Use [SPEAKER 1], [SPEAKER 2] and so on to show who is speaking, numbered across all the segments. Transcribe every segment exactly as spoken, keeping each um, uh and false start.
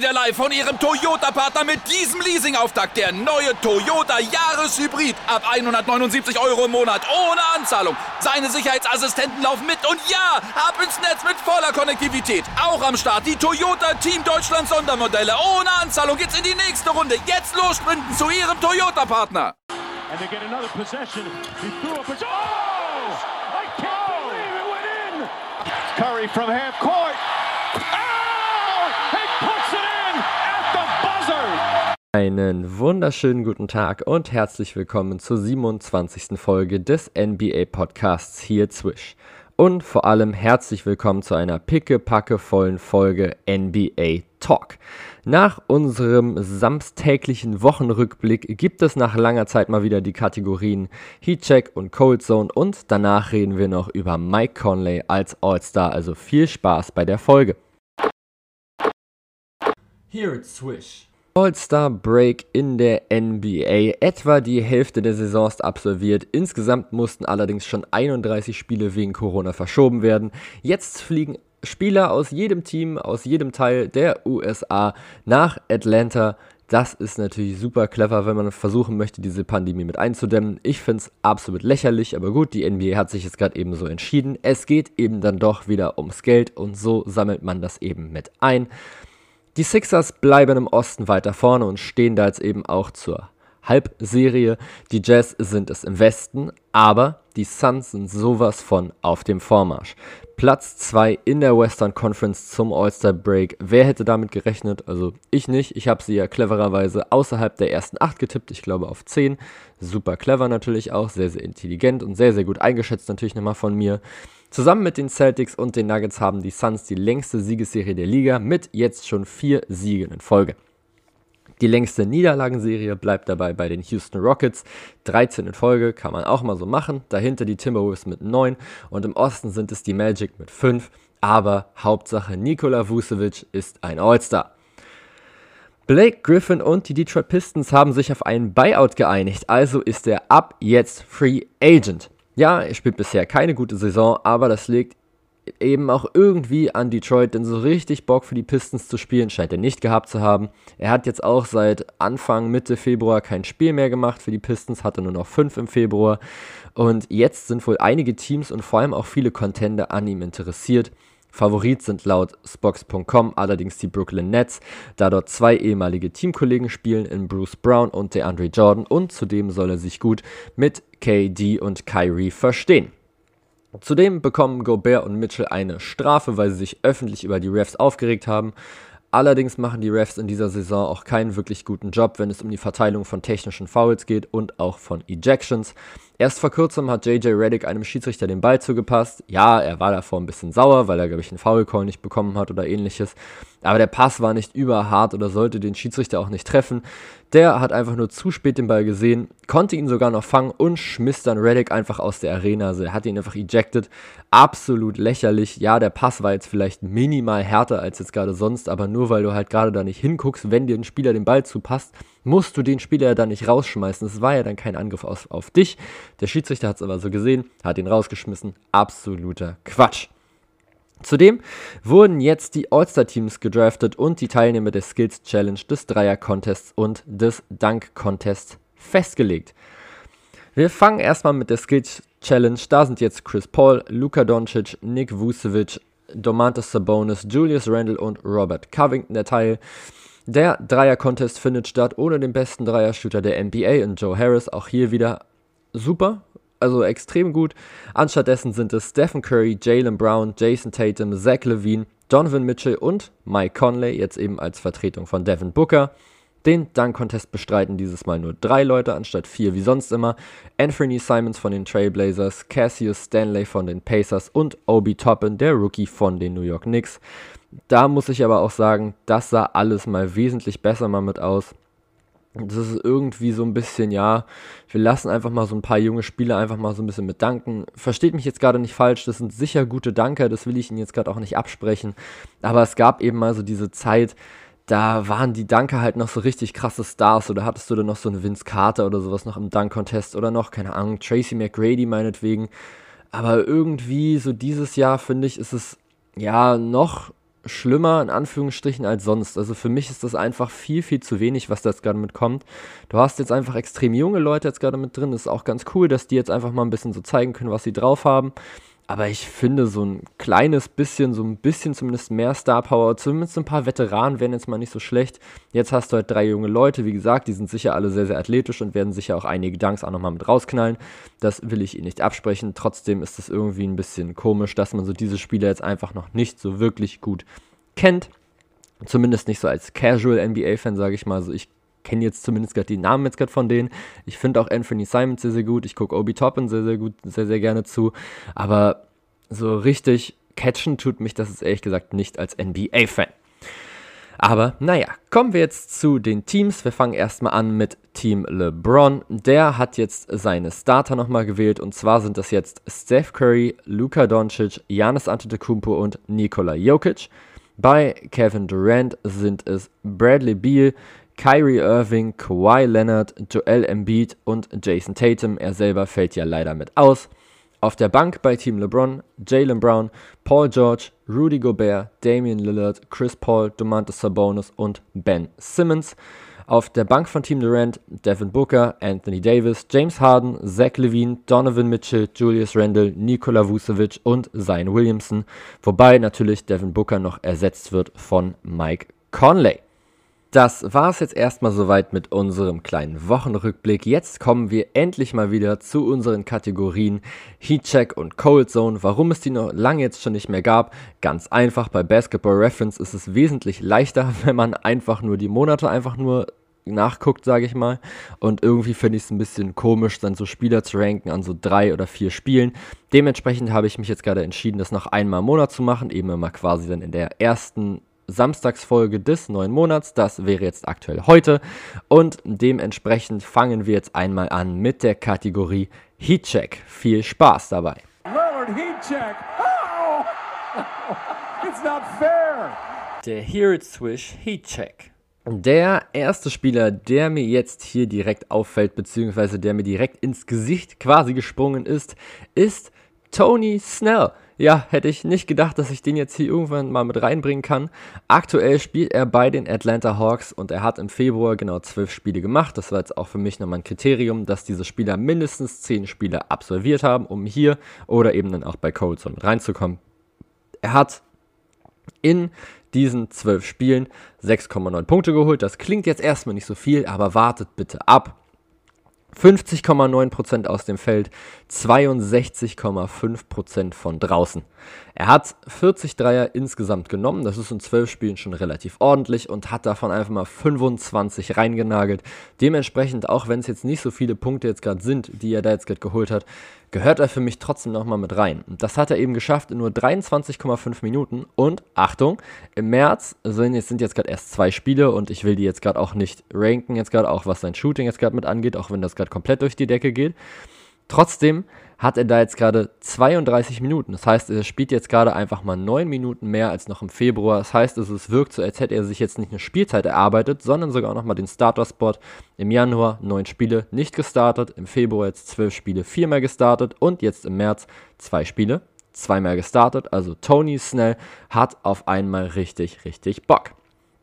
[SPEAKER 1] wieder live von Ihrem Toyota-Partner mit diesem Leasing-Auftakt. Der neue Toyota Jahreshybrid ab hundertneunundsiebzig Euro im Monat ohne Anzahlung. Seine Sicherheitsassistenten laufen mit und ja, ab ins Netz mit voller Konnektivität. Auch am Start die Toyota Team Deutschland Sondermodelle. Ohne Anzahlung geht's in die nächste Runde. Jetzt los sprinten zu Ihrem Toyota-Partner.
[SPEAKER 2] And they get another possession. He threw up a... Oh! I can't believe it went in! Curry from half court. Oh! He puts it in at the buzzer!
[SPEAKER 3] Einen wunderschönen guten Tag und herzlich willkommen zur siebenundzwanzigsten Folge des N B A-Podcasts hier Zwisch. Und vor allem herzlich willkommen zu einer pickepackevollen Folge N B A Talk. Nach unserem samstäglichen Wochenrückblick gibt es nach langer Zeit mal wieder die Kategorien Heatcheck und Cold Zone und danach reden wir noch über Mike Conley als All-Star, also viel Spaß bei der Folge. Here at Swish. All-Star Break in der N B A. Etwa die Hälfte der Saison ist absolviert. Insgesamt mussten allerdings schon einunddreißig Spiele wegen Corona verschoben werden. Jetzt fliegen Spieler aus jedem Team, aus jedem Teil der U S A nach Atlanta. Das ist natürlich super clever, wenn man versuchen möchte, diese Pandemie mit einzudämmen. Ich finde es absolut lächerlich, aber gut, die N B A hat sich jetzt gerade eben so entschieden. Es geht eben dann doch wieder ums Geld und so sammelt man das eben mit ein. Die Sixers bleiben im Osten weiter vorne und stehen da jetzt eben auch zur Halbserie. Die Jazz sind es im Westen, aber die Suns sind sowas von auf dem Vormarsch. Platz zwei in der Western Conference zum All-Star Break. Wer hätte damit gerechnet? Also ich nicht. Ich habe sie ja clevererweise außerhalb der ersten acht getippt. Ich glaube auf zehn. Super clever natürlich auch. Sehr, sehr intelligent und sehr, sehr gut eingeschätzt natürlich nochmal von mir. Zusammen mit den Celtics und den Nuggets haben die Suns die längste Siegesserie der Liga mit jetzt schon vier Siegen in Folge. Die längste Niederlagenserie bleibt dabei bei den Houston Rockets. dreizehn in Folge, kann man auch mal so machen. Dahinter die Timberwolves mit neun und im Osten sind es die Magic mit fünf. Aber Hauptsache Nikola Vucevic ist ein All-Star. Blake Griffin und die Detroit Pistons haben sich auf einen Buyout geeinigt, also ist er ab jetzt Free Agent. Ja, er spielt bisher keine gute Saison, aber das liegt eben auch irgendwie an Detroit, denn so richtig Bock für die Pistons zu spielen scheint er nicht gehabt zu haben. Er hat jetzt auch seit Anfang, Mitte Februar kein Spiel mehr gemacht für die Pistons, hatte nur noch fünf im Februar und jetzt sind wohl einige Teams und vor allem auch viele Contender an ihm interessiert. Favorit sind laut Spox Punkt com allerdings die Brooklyn Nets, da dort zwei ehemalige Teamkollegen spielen in Bruce Brown und DeAndre Jordan und zudem soll er sich gut mit K D und Kyrie verstehen. Zudem bekommen Gobert und Mitchell eine Strafe, weil sie sich öffentlich über die Refs aufgeregt haben. Allerdings machen die Refs in dieser Saison auch keinen wirklich guten Job, wenn es um die Verteilung von technischen Fouls geht und auch von Ejections. Erst vor kurzem hat J J Redick einem Schiedsrichter den Ball zugepasst. Ja, er war davor ein bisschen sauer, weil er, glaube ich, einen Foul-Call nicht bekommen hat oder ähnliches. Aber der Pass war nicht überhart oder sollte den Schiedsrichter auch nicht treffen. Der hat einfach nur zu spät den Ball gesehen, konnte ihn sogar noch fangen und schmiss dann Redick einfach aus der Arena. Also er hat ihn einfach ejected. Absolut lächerlich. Ja, der Pass war jetzt vielleicht minimal härter als jetzt gerade sonst, aber nur weil du halt gerade da nicht hinguckst, wenn dir ein Spieler den Ball zupasst, musst du den Spieler ja dann nicht rausschmeißen. Es war ja dann kein Angriff auf, auf dich. Der Schiedsrichter hat es aber so gesehen, hat ihn rausgeschmissen. Absoluter Quatsch. Zudem wurden jetzt die All-Star-Teams gedraftet und die Teilnehmer der Skills Challenge, des Dreier-Contests und des Dunk-Contests festgelegt. Wir fangen erstmal mit der Skills Challenge. Da sind jetzt Chris Paul, Luka Doncic, Nick Vucevic, Domantas Sabonis, Julius Randle und Robert Covington der Teil. Der Dreier-Contest findet statt ohne den besten Dreier-Shooter der N B A und Joe Harris. Auch hier wieder super. Also extrem gut. Anstattdessen sind es Stephen Curry, Jaylen Brown, Jason Tatum, Zach LaVine, Donovan Mitchell und Mike Conley, jetzt eben als Vertretung von Devin Booker. Den Dunk-Contest bestreiten dieses Mal nur drei Leute anstatt vier wie sonst immer. Anthony Simons von den Trailblazers, Cassius Stanley von den Pacers und Obi Toppin, der Rookie von den New York Knicks. Da muss ich aber auch sagen, das sah alles mal wesentlich besser mal mit aus. Das ist irgendwie so ein bisschen, ja, wir lassen einfach mal so ein paar junge Spieler einfach mal so ein bisschen mit danken. Versteht mich jetzt gerade nicht falsch, das sind sicher gute Danker, das will ich Ihnen jetzt gerade auch nicht absprechen. Aber es gab eben mal so diese Zeit, da waren die Dunker halt noch so richtig krasse Stars. Oder hattest du dann noch so einen Vince Carter oder sowas noch im Dunk-Contest oder noch, keine Ahnung, Tracy McGrady meinetwegen. Aber irgendwie so dieses Jahr, finde ich, ist es ja noch schlimmer in Anführungsstrichen als sonst. Also für mich ist das einfach viel, viel zu wenig, was da jetzt gerade mitkommt. Du hast jetzt einfach extrem junge Leute jetzt gerade mit drin. Das ist auch ganz cool, dass die jetzt einfach mal ein bisschen so zeigen können, was sie drauf haben. Aber ich finde, so ein kleines bisschen, so ein bisschen zumindest mehr Star Power, zumindest ein paar Veteranen wären jetzt mal nicht so schlecht. Jetzt hast du halt drei junge Leute, wie gesagt, die sind sicher alle sehr, sehr athletisch und werden sicher auch einige Dunks auch nochmal mit rausknallen. Das will ich ihnen nicht absprechen. Trotzdem ist es irgendwie ein bisschen komisch, dass man so diese Spieler jetzt einfach noch nicht so wirklich gut kennt. Zumindest nicht so als Casual N B A-Fan, sage ich mal. Also ich kenne jetzt zumindest gerade die Namen jetzt gerade von denen. Ich finde auch Anthony Simons sehr, sehr gut. Ich gucke Obi Toppin sehr, sehr gut, sehr, sehr gerne zu. Aber so richtig catchen tut mich das jetzt ehrlich gesagt nicht als N B A-Fan. Aber naja, kommen wir jetzt zu den Teams. Wir fangen erstmal an mit Team LeBron. Der hat jetzt seine Starter nochmal gewählt. Und zwar sind das jetzt Steph Curry, Luka Doncic, Giannis Antetokounmpo und Nikola Jokic. Bei Kevin Durant sind es Bradley Beal, Kyrie Irving, Kawhi Leonard, Joel Embiid und Jason Tatum. Er selber fällt ja leider mit aus. Auf der Bank bei Team LeBron, Jaylen Brown, Paul George, Rudy Gobert, Damian Lillard, Chris Paul, Domantas Sabonis und Ben Simmons. Auf der Bank von Team Durant, Devin Booker, Anthony Davis, James Harden, Zach LaVine, Donovan Mitchell, Julius Randle, Nikola Vucevic und Zion Williamson. Wobei natürlich Devin Booker noch ersetzt wird von Mike Conley. Das war es jetzt erstmal soweit mit unserem kleinen Wochenrückblick. Jetzt kommen wir endlich mal wieder zu unseren Kategorien Heatcheck und Cold Zone. Warum es die noch lange jetzt schon nicht mehr gab? Ganz einfach, bei Basketball Reference ist es wesentlich leichter, wenn man einfach nur die Monate einfach nur nachguckt, sage ich mal. Und irgendwie finde ich es ein bisschen komisch, dann so Spieler zu ranken an so drei oder vier Spielen. Dementsprechend habe ich mich jetzt gerade entschieden, das noch einmal im Monat zu machen, eben immer quasi dann in der ersten Samstagsfolge des neuen Monats. Das wäre jetzt aktuell heute. Und dementsprechend fangen wir jetzt einmal an mit der Kategorie Heatcheck. Viel Spaß dabei.
[SPEAKER 2] Lillard Heatcheck. Oh! It's not fair.
[SPEAKER 3] Der Here It Swish Heatcheck. Der erste Spieler, der mir jetzt hier direkt auffällt, beziehungsweise der mir direkt ins Gesicht quasi gesprungen ist, ist Tony Snell. Ja, hätte ich nicht gedacht, dass ich den jetzt hier irgendwann mal mit reinbringen kann. Aktuell spielt er bei den Atlanta Hawks und er hat im Februar genau zwölf Spiele gemacht. Das war jetzt auch für mich nochmal ein Kriterium, dass diese Spieler mindestens zehn Spiele absolviert haben, um hier oder eben dann auch bei Cold Zone mit reinzukommen. Er hat in diesen zwölf Spielen sechs Komma neun Punkte geholt. Das klingt jetzt erstmal nicht so viel, aber wartet bitte ab. fünfzig Komma neun Prozent aus dem Feld, zweiundsechzig Komma fünf Prozent von draußen. Er hat vierzig Dreier insgesamt genommen, das ist in zwölf Spielen schon relativ ordentlich und hat davon einfach mal fünfundzwanzig reingenagelt. Dementsprechend, auch wenn es jetzt nicht so viele Punkte jetzt gerade sind, die er da jetzt gerade geholt hat, gehört er für mich trotzdem nochmal mit rein. Und das hat er eben geschafft in nur dreiundzwanzig Komma fünf Minuten und, Achtung, im März sind jetzt, sind jetzt gerade erst zwei Spiele und ich will die jetzt gerade auch nicht ranken, jetzt gerade auch was sein Shooting jetzt gerade mit angeht, auch wenn das gerade komplett durch die Decke geht. Trotzdem hat er da jetzt gerade zweiunddreißig Minuten. Das heißt, er spielt jetzt gerade einfach mal neun Minuten mehr als noch im Februar. Das heißt, also, es wirkt so, als hätte er sich jetzt nicht eine Spielzeit erarbeitet, sondern sogar auch nochmal den Starter-Spot. Im Januar neun Spiele nicht gestartet, im Februar jetzt zwölf Spiele, viermal gestartet und jetzt im März zwei Spiele, zweimal gestartet. Also Tony Snell hat auf einmal richtig, richtig Bock.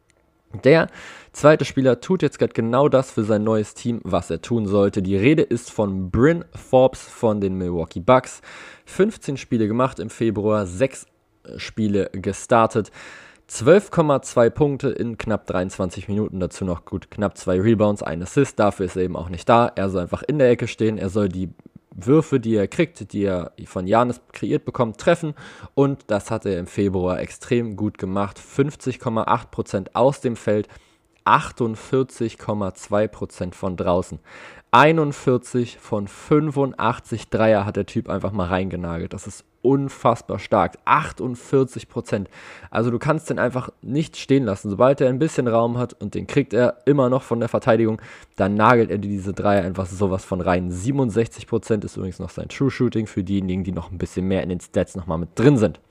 [SPEAKER 3] Der zweite Spieler tut jetzt gerade genau das für sein neues Team, was er tun sollte. Die Rede ist von Bryn Forbes von den Milwaukee Bucks. fünfzehn Spiele gemacht im Februar, sechs Spiele gestartet. zwölf Komma zwei Punkte in knapp dreiundzwanzig Minuten, dazu noch gut knapp zwei Rebounds, ein Assist. Dafür ist er eben auch nicht da. Er soll einfach in der Ecke stehen, er soll die Würfe, die er kriegt, die er von Giannis kreiert bekommt, treffen und das hat er im Februar extrem gut gemacht. fünfzig Komma acht Prozent aus dem Feld, achtundvierzig Komma zwei Prozent von draußen. einundvierzig von fünfundachtzig Dreier hat der Typ einfach mal reingenagelt. Das ist unfassbar stark. achtundvierzig Prozent. Also du kannst den einfach nicht stehen lassen. Sobald er ein bisschen Raum hat und den kriegt er immer noch von der Verteidigung, dann nagelt er diese Dreier einfach sowas von rein. siebenundsechzig Prozent ist übrigens noch sein True Shooting für diejenigen, die noch ein bisschen mehr in den Stats nochmal mit drin sind.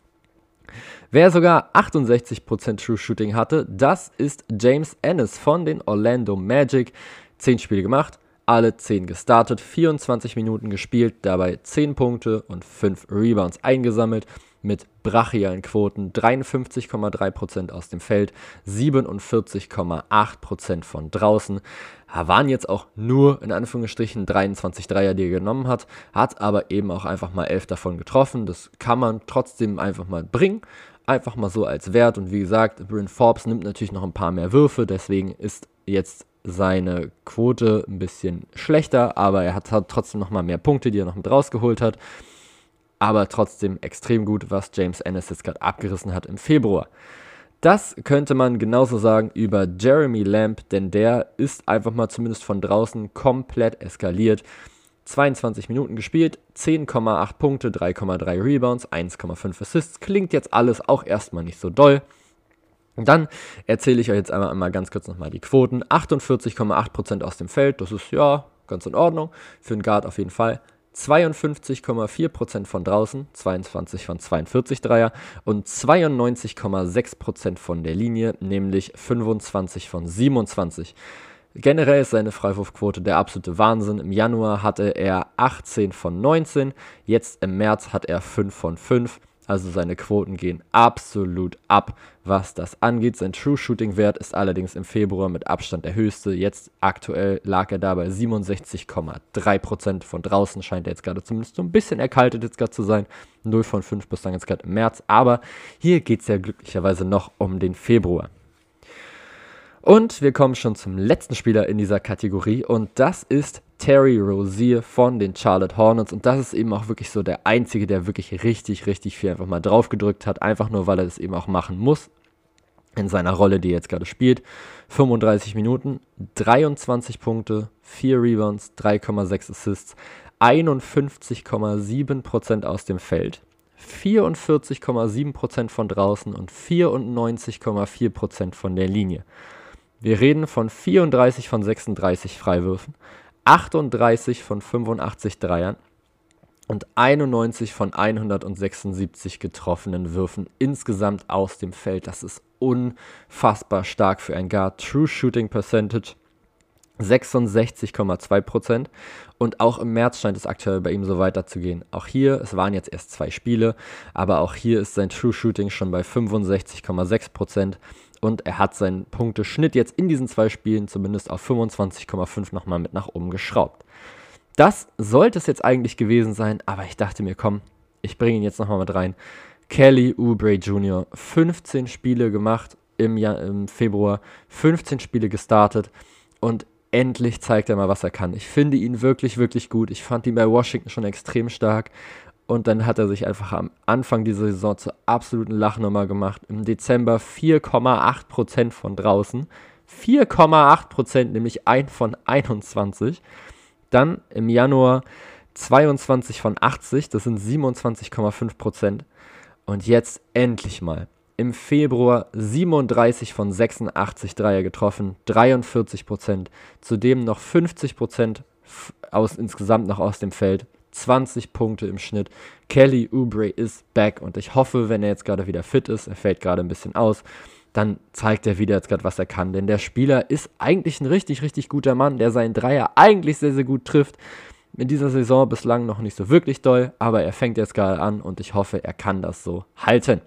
[SPEAKER 3] Wer sogar achtundsechzig Prozent True Shooting hatte, das ist James Ennis von den Orlando Magic. zehn Spiele gemacht, alle zehn gestartet, vierundzwanzig Minuten gespielt, dabei zehn Punkte und fünf Rebounds eingesammelt. mit brachialen Quoten, dreiundfünfzig Komma drei Prozent aus dem Feld, siebenundvierzig Komma acht Prozent von draußen. Waren jetzt auch nur in Anführungsstrichen dreiundzwanzig Dreier, die er genommen hat, hat aber eben auch einfach mal elf davon getroffen. Das kann man trotzdem einfach mal bringen, einfach mal so als Wert. Und wie gesagt, Bryn Forbes nimmt natürlich noch ein paar mehr Würfe, deswegen ist jetzt seine Quote ein bisschen schlechter, aber er hat, hat trotzdem noch mal mehr Punkte, die er noch mit rausgeholt hat. Aber trotzdem extrem gut, was James Ennis jetzt gerade abgerissen hat im Februar. Das könnte man genauso sagen über Jeremy Lamb, denn der ist einfach mal zumindest von draußen komplett eskaliert. zweiundzwanzig Minuten gespielt, zehn Komma acht Punkte, drei Komma drei Rebounds, eins Komma fünf Assists. Klingt jetzt alles auch erstmal nicht so doll. Dann erzähle ich euch jetzt einmal, einmal ganz kurz nochmal die Quoten. achtundvierzig Komma acht Prozent aus dem Feld, das ist ja ganz in Ordnung, für einen Guard auf jeden Fall. zweiundfünfzig Komma vier Prozent von draußen, zweiundzwanzig von zweiundvierzig Dreier und zweiundneunzig Komma sechs Prozent von der Linie, nämlich fünfundzwanzig von siebenundzwanzig. Generell ist seine Freiwurfquote der absolute Wahnsinn. Im Januar hatte er achtzehn von neunzehn, jetzt im März hat er fünf von fünf. Also seine Quoten gehen absolut ab, was das angeht. Sein True-Shooting-Wert ist allerdings im Februar mit Abstand der höchste. Jetzt aktuell lag er dabei siebenundsechzig Komma drei Prozent von draußen. Scheint er jetzt gerade zumindest so ein bisschen erkaltet jetzt gerade zu sein. null von fünf bislang jetzt gerade im März. Aber hier geht es ja glücklicherweise noch um den Februar. Und wir kommen schon zum letzten Spieler in dieser Kategorie und das ist Terry Rozier von den Charlotte Hornets und das ist eben auch wirklich so der Einzige, der wirklich richtig, richtig viel einfach mal drauf gedrückt hat, einfach nur, weil er das eben auch machen muss in seiner Rolle, die er jetzt gerade spielt. fünfunddreißig Minuten, dreiundzwanzig Punkte, vier Rebounds, drei Komma sechs Assists, einundfünfzig Komma sieben Prozent aus dem Feld, vierundvierzig Komma sieben Prozent von draußen und vierundneunzig Komma vier Prozent von der Linie. Wir reden von vierunddreißig von sechsunddreißig Freiwürfen, achtunddreißig von fünfundachtzig Dreiern und einundneunzig von hundertsechsundsiebzig getroffenen Würfen insgesamt aus dem Feld. Das ist unfassbar stark für ein Guard. True Shooting Percentage sechsundsechzig Komma zwei Prozent und auch im März scheint es aktuell bei ihm so weiterzugehen. Auch hier, es waren jetzt erst zwei Spiele, aber auch hier ist sein True Shooting schon bei fünfundsechzig Komma sechs Prozent. Und er hat seinen Punkteschnitt jetzt in diesen zwei Spielen zumindest auf fünfundzwanzig Komma fünf nochmal mit nach oben geschraubt. Das sollte es jetzt eigentlich gewesen sein, aber ich dachte mir, komm, ich bringe ihn jetzt nochmal mit rein. Kelly Oubre Junior, fünfzehn Spiele gemacht im, Jahr, im Februar, fünfzehn Spiele gestartet und endlich zeigt er mal, was er kann. Ich finde ihn wirklich, wirklich gut. Ich fand ihn bei Washington schon extrem stark. Und dann hat er sich einfach am Anfang dieser Saison zur absoluten Lachnummer gemacht. Im Dezember vier Komma acht Prozent von draußen. vier Komma acht Prozent, nämlich eins von einundzwanzig. Dann im Januar zweiundzwanzig von achtzig, das sind siebenundzwanzig Komma fünf Prozent. Und jetzt endlich mal. Im Februar siebenunddreißig von sechsundachtzig Dreier getroffen, dreiundvierzig Prozent. Zudem noch fünfzig Prozent aus, insgesamt noch aus dem Feld. zwanzig Punkte im Schnitt. Kelly Oubre ist back und ich hoffe, wenn er jetzt gerade wieder fit ist, er fällt gerade ein bisschen aus, dann zeigt er wieder jetzt gerade, was er kann. Denn der Spieler ist eigentlich ein richtig, richtig guter Mann, der seinen Dreier eigentlich sehr, sehr gut trifft. In dieser Saison bislang noch nicht so wirklich doll, aber er fängt jetzt gerade an und ich hoffe, er kann das so halten.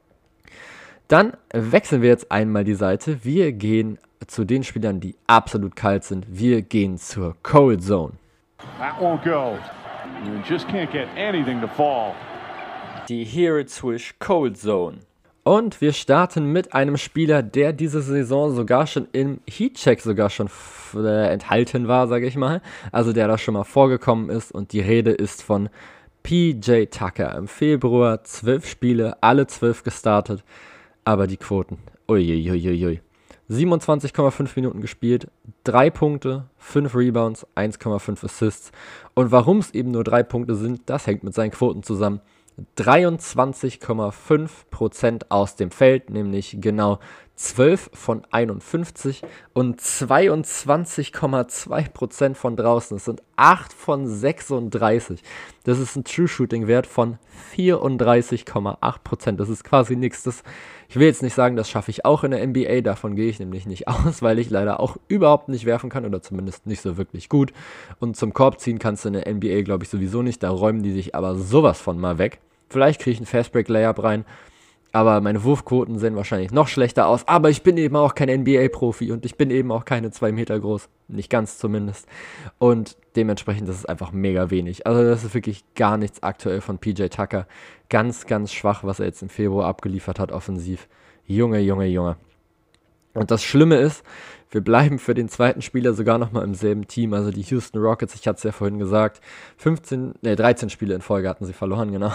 [SPEAKER 3] Dann wechseln wir jetzt einmal die Seite. Wir gehen zu den Spielern, die absolut kalt sind. Wir gehen zur Cold Zone.
[SPEAKER 2] That won't go. You just can't get anything to fall.
[SPEAKER 3] Die Hear It Swish Cold Zone. Und wir starten mit einem Spieler, der diese Saison sogar schon im Heatcheck sogar schon f- äh, enthalten war, sage ich mal. Also der da schon mal vorgekommen ist. Und die Rede ist von P J Tucker. Im Februar zwölf Spiele, alle zwölf gestartet. Aber die Quoten, uiuiuiui. siebenundzwanzig Komma fünf Minuten gespielt, drei Punkte, fünf Rebounds, eins Komma fünf Assists. Und warum es eben nur drei Punkte sind, das hängt mit seinen Quoten zusammen. dreiundzwanzig Komma fünf Prozent aus dem Feld, nämlich genau zwölf von einundfünfzig und zweiundzwanzig Komma zwei Prozent von draußen. Das sind acht von sechsunddreißig. Das ist ein True Shooting Wert von vierunddreißig Komma acht Prozent. Das ist quasi nichts. Das, ich will jetzt nicht sagen, das schaffe ich auch in der N B A. Davon gehe ich nämlich nicht aus, weil ich leider auch überhaupt nicht werfen kann oder zumindest nicht so wirklich gut. Und zum Korb ziehen kannst du in der N B A, glaube ich, sowieso nicht. Da räumen die sich aber sowas von mal weg. Vielleicht kriege ich einen Fastbreak-Layup rein, aber meine Wurfquoten sehen wahrscheinlich noch schlechter aus. Aber ich bin eben auch kein N B A-Profi und ich bin eben auch keine zwei Meter groß. Nicht ganz zumindest. Und dementsprechend ist es einfach mega wenig. Also das ist wirklich gar nichts aktuell von P J Tucker. Ganz, ganz schwach, was er jetzt im Februar abgeliefert hat offensiv. Junge, Junge, Junge. Und das Schlimme ist, wir bleiben für den zweiten Spieler sogar nochmal im selben Team. Also die Houston Rockets, ich hatte es ja vorhin gesagt, fünfzehn, nee, dreizehn Spiele in Folge hatten sie verloren, genau.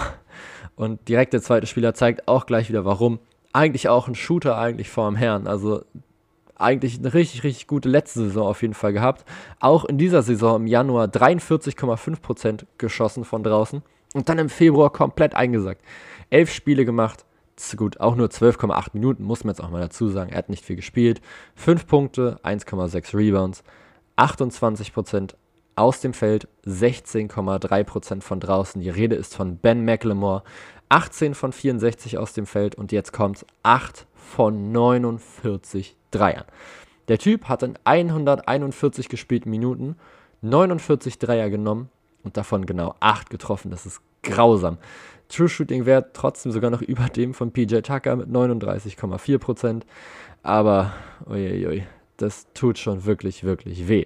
[SPEAKER 3] Und direkt der zweite Spieler zeigt auch gleich wieder warum. Eigentlich auch ein Shooter eigentlich vor dem Herrn. Also eigentlich eine richtig, richtig gute letzte Saison auf jeden Fall gehabt. Auch in dieser Saison im Januar dreiundvierzig Komma fünf Prozent geschossen von draußen. Und dann im Februar komplett eingesackt. Elf Spiele gemacht. Gut, auch nur zwölf Komma acht Minuten, muss man jetzt auch mal dazu sagen. Er hat nicht viel gespielt. fünf Punkte, eins Komma sechs Rebounds, achtundzwanzig Prozent aus dem Feld, sechzehn Komma drei Prozent von draußen. Die Rede ist von Ben McLemore. achtzehn von vierundsechzig aus dem Feld und jetzt kommt acht von neunundvierzig Dreiern. Der Typ hat in hunderteinundvierzig gespielten Minuten neunundvierzig Dreier genommen und davon genau acht getroffen. Das ist grausam. True Shooting Wert trotzdem sogar noch über dem von P J Tucker mit neununddreißig Komma vier Prozent. Aber, uiuiui, das tut schon wirklich, wirklich weh.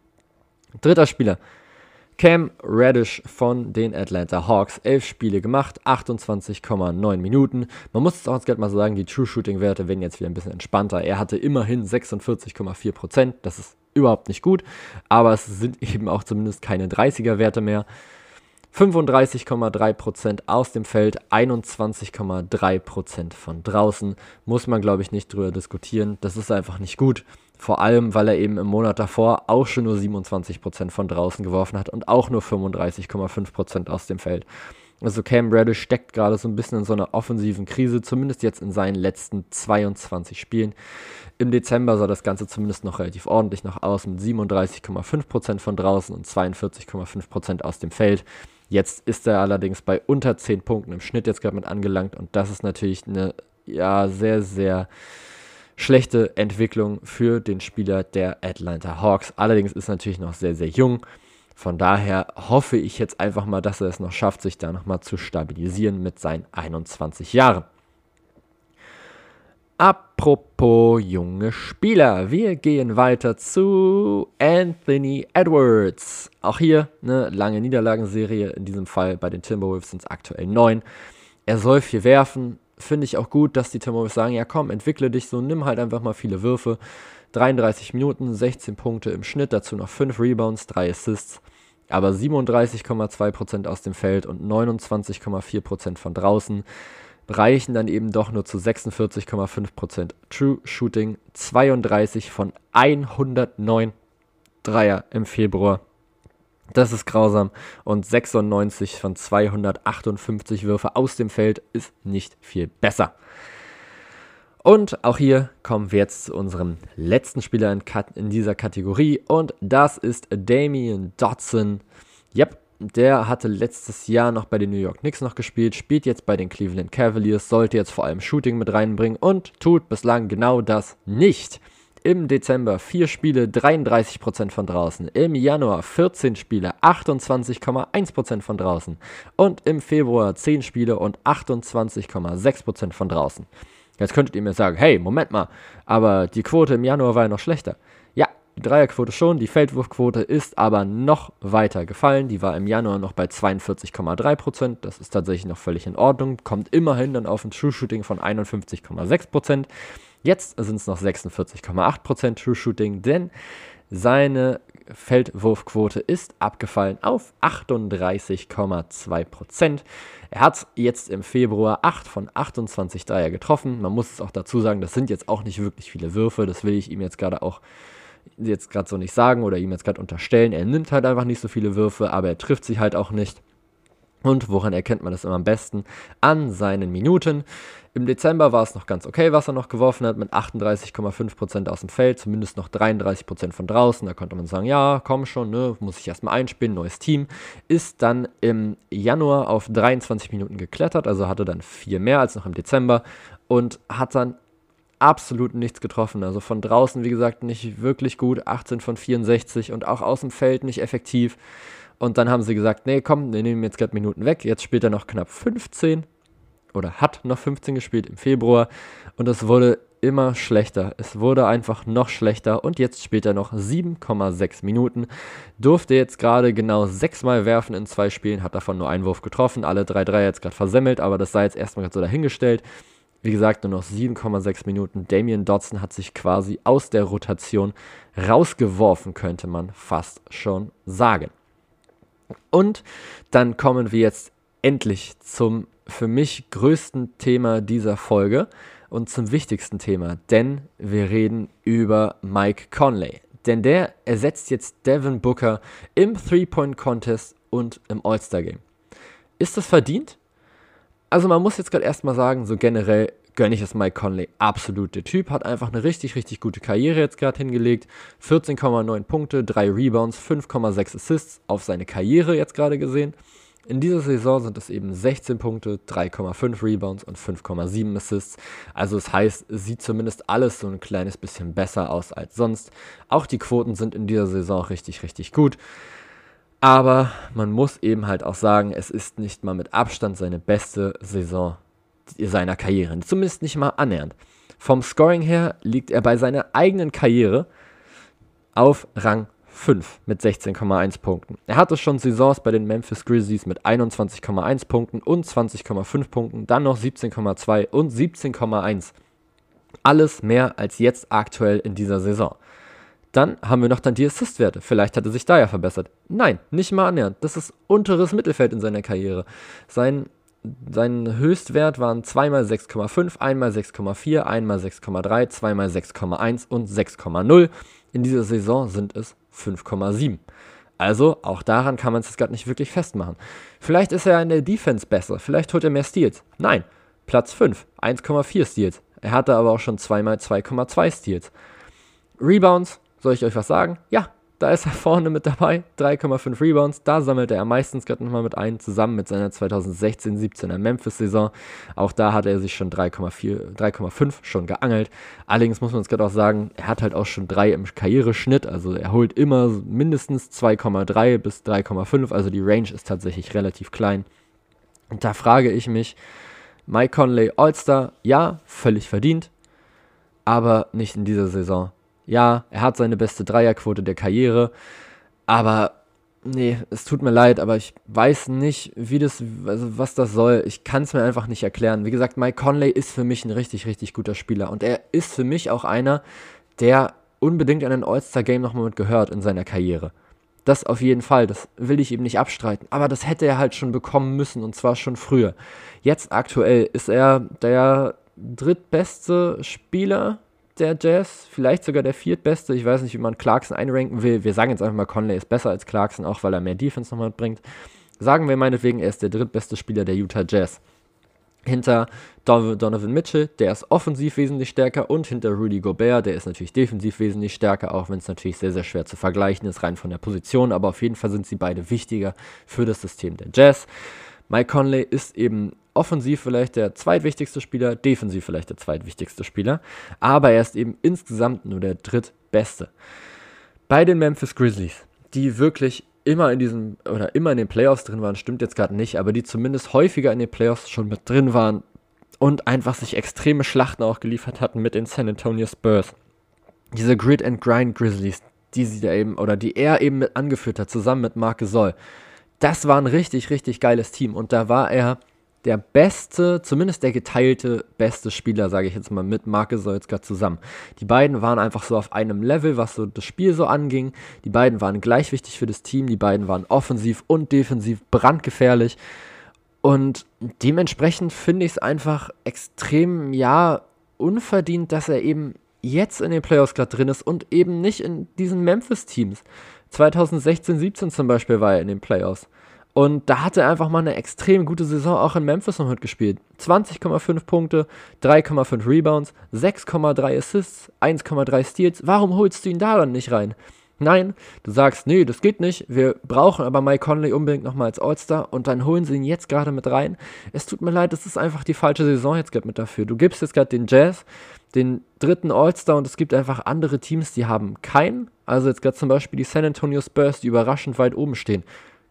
[SPEAKER 3] Dritter Spieler, Cam Reddish von den Atlanta Hawks. elf Spiele gemacht, achtundzwanzig Komma neun Minuten. Man muss es auch jetzt gerade mal sagen, die True Shooting Werte werden jetzt wieder ein bisschen entspannter. Er hatte immerhin sechsundvierzig Komma vier Prozent. Das ist überhaupt nicht gut, aber es sind eben auch zumindest keine dreißiger Werte mehr. fünfunddreißig Komma drei Prozent aus dem Feld, einundzwanzig Komma drei Prozent von draußen. Muss man, glaube ich, nicht drüber diskutieren. Das ist einfach nicht gut. Vor allem, weil er eben im Monat davor auch schon nur siebenundzwanzig Prozent von draußen geworfen hat und auch nur fünfunddreißig Komma fünf Prozent aus dem Feld. Also Cam Reddish steckt gerade so ein bisschen in so einer offensiven Krise, zumindest jetzt in seinen letzten zweiundzwanzig Spielen. Im Dezember sah das Ganze zumindest noch relativ ordentlich noch aus, mit siebenunddreißig Komma fünf Prozent von draußen und zweiundvierzig Komma fünf Prozent aus dem Feld. Jetzt ist er allerdings bei unter zehn Punkten im Schnitt jetzt gerade mit angelangt und das ist natürlich eine ja sehr, sehr schlechte Entwicklung für den Spieler der Atlanta Hawks. Allerdings ist er natürlich noch sehr, sehr jung. Von daher hoffe ich jetzt einfach mal, dass er es noch schafft, sich da nochmal zu stabilisieren mit seinen einundzwanzig Jahren. Apropos junge Spieler, wir gehen weiter zu Anthony Edwards. Auch hier eine lange Niederlagenserie, in diesem Fall bei den Timberwolves sind es aktuell neun. Er soll viel werfen, finde ich auch gut, dass die Timberwolves sagen, ja komm, entwickle dich so, nimm halt einfach mal viele Würfe. dreiunddreißig Minuten, sechzehn Punkte im Schnitt, dazu noch fünf Rebounds, drei Assists, aber siebenunddreißig Komma zwei Prozent aus dem Feld und neunundzwanzig Komma vier Prozent von draußen. Reichen dann eben doch nur zu sechsundvierzig Komma fünf Prozent True Shooting, zweiunddreißig von hundertneun Dreier im Februar. Das ist grausam und sechsundneunzig von zweihundertachtundfünfzig Würfe aus dem Feld ist nicht viel besser. Und auch hier kommen wir jetzt zu unserem letzten Spieler in, Kat- in dieser Kategorie und das ist Damian Dotson. Yep. Der hatte letztes Jahr noch bei den New York Knicks noch gespielt, spielt jetzt bei den Cleveland Cavaliers, sollte jetzt vor allem Shooting mit reinbringen und tut bislang genau das nicht. Im Dezember vier Spiele, dreiunddreißig Prozent von draußen. Im Januar vierzehn Spiele, achtundzwanzig Komma eins Prozent von draußen. Und im Februar zehn Spiele und achtundzwanzig Komma sechs Prozent von draußen. Jetzt könntet ihr mir sagen, hey, Moment mal, aber die Quote im Januar war ja noch schlechter. Ja, die Dreierquote schon, die Feldwurfquote ist aber noch weiter gefallen. Die war im Januar noch bei zweiundvierzig Komma drei Prozent. Das ist tatsächlich noch völlig in Ordnung. Kommt immerhin dann auf ein True Shooting von einundfünfzig Komma sechs Prozent. Jetzt sind es noch sechsundvierzig Komma acht Prozent True Shooting, denn seine Feldwurfquote ist abgefallen auf achtunddreißig Komma zwei Prozent. Er hat jetzt im Februar acht von achtundzwanzig Dreier getroffen. Man muss es auch dazu sagen, das sind jetzt auch nicht wirklich viele Würfe. Das will ich ihm jetzt gerade auch jetzt gerade so nicht sagen oder ihm jetzt gerade unterstellen. Er nimmt halt einfach nicht so viele Würfe, aber er trifft sie halt auch nicht. Und woran erkennt man das immer am besten? An seinen Minuten. Im Dezember war es noch ganz okay, was er noch geworfen hat, mit achtunddreißig Komma fünf Prozent aus dem Feld, zumindest noch dreiunddreißig Prozent von draußen. Da konnte man sagen, ja, komm schon, ne, muss ich erstmal einspielen, neues Team. Ist dann im Januar auf dreiundzwanzig Minuten geklettert, also hatte dann vier mehr als noch im Dezember und hat dann absolut nichts getroffen. Also von draußen, wie gesagt, nicht wirklich gut, achtzehn von vierundsechzig und auch aus dem Feld nicht effektiv. Und dann haben sie gesagt, nee, komm, wir nehmen jetzt gerade Minuten weg. Jetzt spielt er noch knapp fünfzehn oder hat noch fünfzehn gespielt im Februar. Und es wurde immer schlechter. Es wurde einfach noch schlechter. Und jetzt spielt er noch sieben Komma sechs Minuten. Durfte jetzt gerade genau sechsmal werfen in zwei Spielen. Hat davon nur einen Wurf getroffen. Alle drei Dreier jetzt gerade versemmelt. Aber das sei jetzt erstmal gerade so dahingestellt. Wie gesagt, nur noch sieben Komma sechs Minuten. Damian Dotson hat sich quasi aus der Rotation rausgeworfen, könnte man fast schon sagen. Und dann kommen wir jetzt endlich zum für mich größten Thema dieser Folge und zum wichtigsten Thema, denn wir reden über Mike Conley. Denn der ersetzt jetzt Devin Booker im Three-Point-Contest und im All-Star-Game. Ist das verdient? Also man muss jetzt gerade erstmal sagen, so generell gönne ich es Mike Conley absolut. Der Typ hat einfach eine richtig, richtig gute Karriere jetzt gerade hingelegt. vierzehn Komma neun Punkte, drei Rebounds, fünf Komma sechs Assists auf seine Karriere jetzt gerade gesehen. In dieser Saison sind es eben sechzehn Punkte, drei Komma fünf Rebounds und fünf Komma sieben Assists. Also das heißt, es sieht zumindest alles so ein kleines bisschen besser aus als sonst. Auch die Quoten sind in dieser Saison richtig, richtig gut. Aber man muss eben halt auch sagen, es ist nicht mal mit Abstand seine beste Saison seiner Karriere. Zumindest nicht mal annähernd. Vom Scoring her liegt er bei seiner eigenen Karriere auf Rang fünf mit sechzehn Komma eins Punkten. Er hatte schon Saisons bei den Memphis Grizzlies mit einundzwanzig Komma eins Punkten und zwanzig Komma fünf Punkten, dann noch siebzehn Komma zwei und siebzehn Komma eins. Alles mehr als jetzt aktuell in dieser Saison. Dann haben wir noch dann die Assist-Werte. Vielleicht hat er sich da ja verbessert. Nein, nicht mal annähernd. Das ist unteres Mittelfeld in seiner Karriere. Sein, sein Höchstwert waren zweimal sechs Komma fünf, einmal sechs Komma vier, einmal sechs Komma drei, zweimal sechs Komma eins und sechs Komma null. In dieser Saison sind es fünf Komma sieben. Also auch daran kann man es jetzt gerade nicht wirklich festmachen. Vielleicht ist er in der Defense besser. Vielleicht holt er mehr Steals. Nein, Platz fünf, eins Komma vier Steals. Er hatte aber auch schon zweimal zwei Komma zwei Steals. Rebounds. Soll ich euch was sagen? Ja, da ist er vorne mit dabei, drei Komma fünf Rebounds, da sammelt er meistens gerade nochmal mit ein, zusammen mit seiner zwanzig sechzehn siebzehner Memphis-Saison. Auch da hat er sich schon drei Komma vier, drei Komma fünf schon geangelt. Allerdings muss man uns gerade auch sagen, er hat halt auch schon drei im Karriereschnitt, also er holt immer mindestens zwei Komma drei bis drei Komma fünf, also die Range ist tatsächlich relativ klein. Und da frage ich mich, Mike Conley All-Star, ja, völlig verdient, aber nicht in dieser Saison. Ja, er hat seine beste Dreierquote der Karriere, aber nee, es tut mir leid, aber ich weiß nicht, wie das, also was das soll. Ich kann es mir einfach nicht erklären. Wie gesagt, Mike Conley ist für mich ein richtig, richtig guter Spieler und er ist für mich auch einer, der unbedingt an ein All-Star-Game nochmal mit gehört in seiner Karriere. Das auf jeden Fall, das will ich ihm nicht abstreiten, aber das hätte er halt schon bekommen müssen und zwar schon früher. Jetzt aktuell ist er der drittbeste Spieler der Jazz, vielleicht sogar der viertbeste. Ich weiß nicht, wie man Clarkson einranken will. Wir sagen jetzt einfach mal, Conley ist besser als Clarkson, auch weil er mehr Defense nochmal mitbringt. Sagen wir meinetwegen, er ist der drittbeste Spieler der Utah Jazz. Hinter Donovan Mitchell, der ist offensiv wesentlich stärker, und hinter Rudy Gobert, der ist natürlich defensiv wesentlich stärker, auch wenn es natürlich sehr, sehr schwer zu vergleichen ist, rein von der Position, aber auf jeden Fall sind sie beide wichtiger für das System der Jazz. Mike Conley ist eben offensiv vielleicht der zweitwichtigste Spieler, defensiv vielleicht der zweitwichtigste Spieler, aber er ist eben insgesamt nur der drittbeste. Bei den Memphis Grizzlies, die wirklich immer in diesem, oder immer in den Playoffs drin waren, stimmt jetzt gerade nicht, aber die zumindest häufiger in den Playoffs schon mit drin waren und einfach sich extreme Schlachten auch geliefert hatten mit den San Antonio Spurs. Diese Grit and Grind Grizzlies, die sie da eben, oder die er eben mit angeführt hat, zusammen mit Marc Gasol, das war ein richtig, richtig geiles Team und da war er der beste, zumindest der geteilte beste Spieler, sage ich jetzt mal, mit Marc Gasol jetzt gerade zusammen. Die beiden waren einfach so auf einem Level, was so das Spiel so anging. Die beiden waren gleich wichtig für das Team, die beiden waren offensiv und defensiv brandgefährlich. Und dementsprechend finde ich es einfach extrem, ja, unverdient, dass er eben jetzt in den Playoffs gerade drin ist und eben nicht in diesen Memphis-Teams. zwanzig sechzehn siebzehn zum Beispiel war er in den Playoffs. Und da hat er einfach mal eine extrem gute Saison auch in Memphis noch mitgespielt. zwanzig Komma fünf Punkte, drei Komma fünf Rebounds, sechs Komma drei Assists, eins Komma drei Steals. Warum holst du ihn da dann nicht rein? Nein, du sagst, nee, das geht nicht. Wir brauchen aber Mike Conley unbedingt nochmal als All-Star und dann holen sie ihn jetzt gerade mit rein. Es tut mir leid, das ist einfach die falsche Saison jetzt gerade mit dafür. Du gibst jetzt gerade den Jazz den dritten All-Star und es gibt einfach andere Teams, die haben keinen. Also jetzt gerade zum Beispiel die San Antonio Spurs, die überraschend weit oben stehen.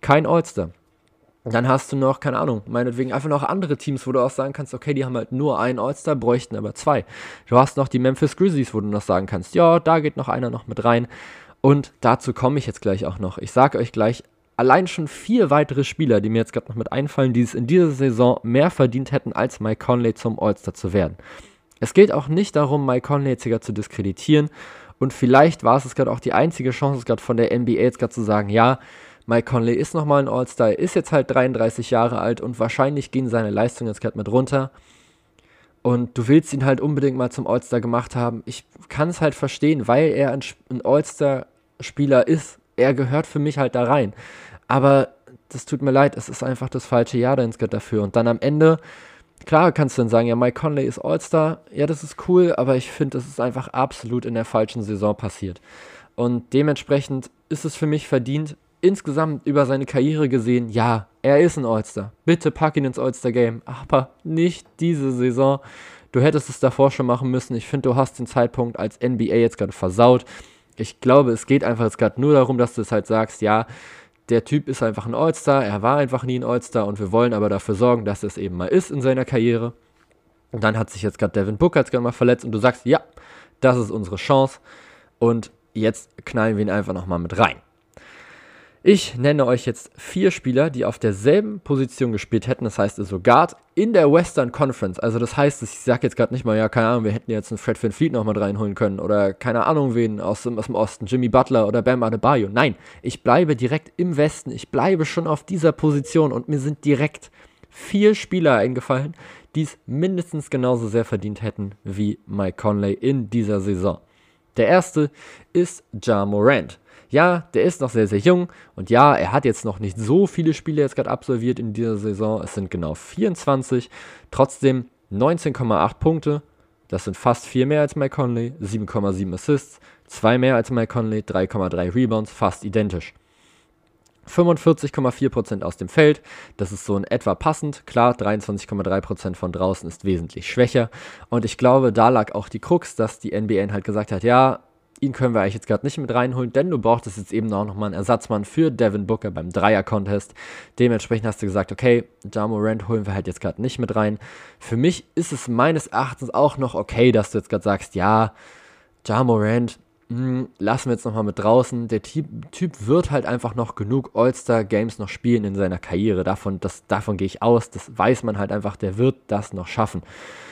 [SPEAKER 3] kein All-Star. Dann hast du noch, keine Ahnung, meinetwegen einfach noch andere Teams, wo du auch sagen kannst, okay, die haben halt nur einen All-Star, bräuchten aber zwei. Du hast noch die Memphis Grizzlies, wo du noch sagen kannst, ja, da geht noch einer noch mit rein. Und dazu komme ich jetzt gleich auch noch. Ich sage euch gleich, allein schon vier weitere Spieler, die mir jetzt gerade noch mit einfallen, die es in dieser Saison mehr verdient hätten, als Mike Conley zum All-Star zu werden. Es geht auch nicht darum, Mike Conley jetzt gerade zu diskreditieren. Und vielleicht war es jetzt gerade auch die einzige Chance, gerade von der N B A jetzt gerade zu sagen, ja, Mike Conley ist nochmal ein All-Star, ist jetzt halt dreiunddreißig Jahre alt und wahrscheinlich gehen seine Leistungen jetzt gerade mit runter. Und du willst ihn halt unbedingt mal zum All-Star gemacht haben. Ich kann es halt verstehen, weil er ein, ein All-Star-Spieler ist. Er gehört für mich halt da rein. Aber das tut mir leid, es ist einfach das falsche Jahr dafür. Und dann am Ende, klar kannst du dann sagen, ja, Mike Conley ist All-Star. Ja, das ist cool, aber ich finde, das ist einfach absolut in der falschen Saison passiert. Und dementsprechend ist es für mich verdient, insgesamt über seine Karriere gesehen, ja, er ist ein All-Star. Bitte pack ihn ins All-Star-Game, aber nicht diese Saison. Du hättest es davor schon machen müssen. Ich finde, du hast den Zeitpunkt als N B A jetzt gerade versaut. Ich glaube, es geht einfach jetzt gerade nur darum, dass du es halt sagst, ja, der Typ ist einfach ein All-Star, er war einfach nie ein All-Star und wir wollen aber dafür sorgen, dass es eben mal ist in seiner Karriere. Und dann hat sich jetzt gerade Devin Booker jetzt gerade mal verletzt und du sagst, ja, das ist unsere Chance und jetzt knallen wir ihn einfach nochmal mit rein. Ich nenne euch jetzt vier Spieler, die auf derselben Position gespielt hätten, das heißt also Guard in der Western Conference. Also das heißt, ich sage jetzt gerade nicht mal, ja, keine Ahnung, wir hätten jetzt einen Fred VanVleet noch mal reinholen können oder keine Ahnung wen aus dem, aus dem Osten, Jimmy Butler oder Bam Adebayo. Nein, ich bleibe direkt im Westen, ich bleibe schon auf dieser Position und mir sind direkt vier Spieler eingefallen, die es mindestens genauso sehr verdient hätten wie Mike Conley in dieser Saison. Der erste ist Ja Morant. Ja, der ist noch sehr, sehr jung und ja, er hat jetzt noch nicht so viele Spiele jetzt gerade absolviert in dieser Saison. Es sind genau vierundzwanzig, trotzdem neunzehn Komma acht Punkte, das sind fast vier mehr als Mike Conley, sieben Komma sieben Assists, zwei mehr als Mike Conley, drei Komma drei Rebounds, fast identisch. fünfundvierzig Komma vier Prozent aus dem Feld, das ist so in etwa passend. Klar, dreiundzwanzig Komma drei Prozent von draußen ist wesentlich schwächer und ich glaube, da lag auch die Krux, dass die N B A halt gesagt hat, ja, ihn können wir eigentlich jetzt gerade nicht mit reinholen, denn du brauchtest jetzt eben auch nochmal einen Ersatzmann für Devin Booker beim Dreier-Contest. Dementsprechend hast du gesagt, okay, Ja Morant holen wir halt jetzt gerade nicht mit rein. Für mich ist es meines Erachtens auch noch okay, dass du jetzt gerade sagst, ja, Ja Morant, mh, lassen wir jetzt nochmal mit draußen. Der Typ, Typ wird halt einfach noch genug All-Star-Games noch spielen in seiner Karriere. Davon, das, davon gehe ich aus, das weiß man halt einfach, der wird das noch schaffen.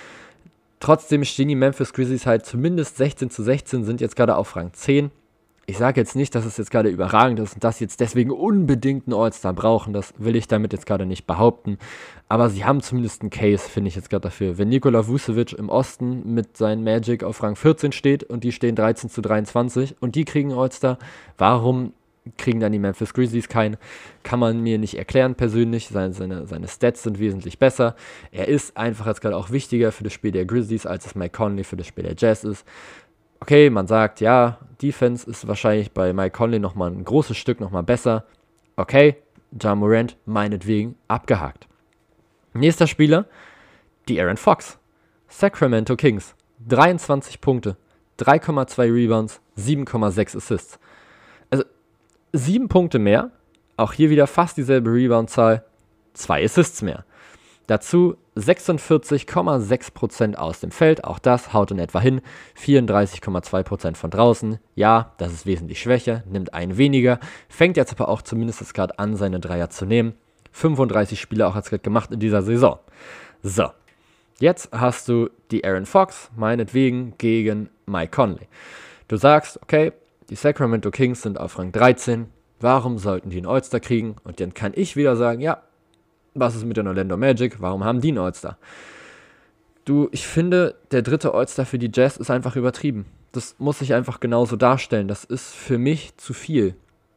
[SPEAKER 3] Trotzdem stehen die Memphis Grizzlies halt zumindest sechzehn zu sechzehn, sind jetzt gerade auf Rang zehn. Ich sage jetzt nicht, dass es jetzt gerade überragend ist und dass sie jetzt deswegen unbedingt einen All-Star brauchen. Das will ich damit jetzt gerade nicht behaupten. Aber sie haben zumindest einen Case, finde ich jetzt gerade dafür. Wenn Nikola Vucevic im Osten mit seinen Magic auf Rang vierzehn steht und die stehen dreizehn zu dreiundzwanzig und die kriegen einen All-Star, warum kriegen dann die Memphis Grizzlies keinen? Kann man mir nicht erklären persönlich. Seine, seine, seine Stats sind wesentlich besser. Er ist einfach jetzt gerade auch wichtiger für das Spiel der Grizzlies, als es Mike Conley für das Spiel der Jazz ist. Okay, man sagt, ja, Defense ist wahrscheinlich bei Mike Conley nochmal ein großes Stück nochmal besser. Okay, Ja Morant meinetwegen abgehakt. Nächster Spieler, die Aaron Fox. Sacramento Kings. dreiundzwanzig Punkte, drei Komma zwei Rebounds, sieben Komma sechs Assists. Also sieben Punkte mehr, auch hier wieder fast dieselbe Rebound-Zahl, zwei Assists mehr. Dazu sechsundvierzig Komma sechs Prozent aus dem Feld, auch das haut in etwa hin, vierunddreißig Komma zwei Prozent von draußen. Ja, das ist wesentlich schwächer, nimmt einen weniger, fängt jetzt aber auch zumindest jetzt gerade an, seine Dreier zu nehmen. fünfunddreißig Spiele auch jetzt gerade gemacht in dieser Saison. So, jetzt hast du die Aaron Fox, meinetwegen gegen Mike Conley. Du sagst, okay, die Sacramento Kings sind auf Rang dreizehn, warum sollten die einen All-Star kriegen? Und dann kann ich wieder sagen, ja, was ist mit den Orlando Magic? Warum haben die einen All-Star? Du, ich finde, der dritte All-Star für die Jazz ist einfach übertrieben. Das muss ich einfach genauso darstellen. Das ist für mich zu viel.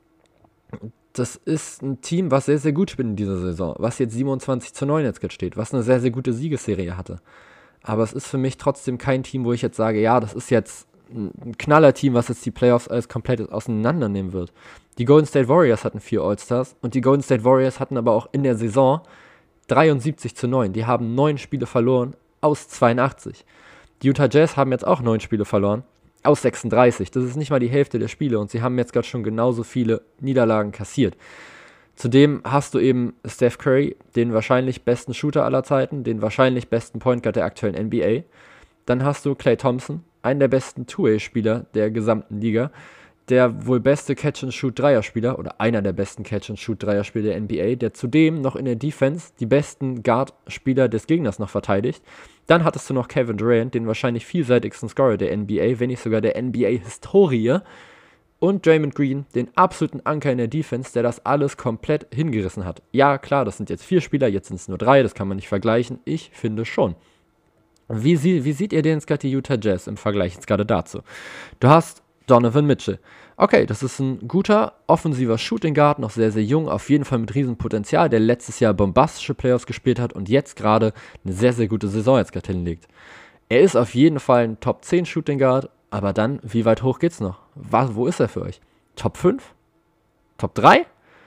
[SPEAKER 3] Das ist ein Team, was sehr, sehr gut spielt in dieser Saison, was jetzt siebenundzwanzig zu neun jetzt gerade steht, was eine sehr, sehr gute Siegesserie hatte. Aber es ist für mich trotzdem kein Team, wo ich jetzt sage, ja, das ist jetzt ein Knaller-Team, was jetzt die Playoffs alles komplett auseinandernehmen wird. Die Golden State Warriors hatten vier All-Stars und die Golden State Warriors hatten aber auch in der Saison dreiundsiebzig zu neun. Die haben neun Spiele verloren aus zweiundachtzig. Die Utah Jazz haben jetzt auch neun Spiele verloren aus sechsunddreißig. Das ist nicht mal die Hälfte der Spiele und sie haben jetzt gerade schon genauso viele Niederlagen kassiert. Zudem hast du eben Steph Curry, den wahrscheinlich besten Shooter aller Zeiten, den wahrscheinlich besten Point Guard der aktuellen N B A. Dann hast du Klay Thompson, einen der besten Two-Way-Spieler der gesamten Liga, der wohl beste Catch-and-Shoot-Dreierspieler oder einer der besten Catch-and-Shoot-Dreierspieler der N B A, der zudem noch in der Defense die besten Guard-Spieler des Gegners noch verteidigt. Dann hattest du noch Kevin Durant, den wahrscheinlich vielseitigsten Scorer der N B A, wenn nicht sogar der N B A-Historie. Und Draymond Green, den absoluten Anker in der Defense, der das alles komplett hingerissen hat. Ja, klar, das sind jetzt vier Spieler, jetzt sind es nur drei, das kann man nicht vergleichen. Ich finde schon. Wie, sie, wie seht ihr denn jetzt gerade die Utah Jazz im Vergleich jetzt gerade dazu? Du hast Donovan Mitchell. Okay, das ist ein guter, offensiver Shooting Guard, noch sehr, sehr jung, auf jeden Fall mit Riesenpotenzial, der letztes Jahr bombastische Playoffs gespielt hat und jetzt gerade eine sehr, sehr gute Saison jetzt gerade hinlegt. Er ist auf jeden Fall ein Top zehn Shooting Guard, aber dann, wie weit hoch geht's noch? Was, wo ist er für euch? Top fünf? Top drei?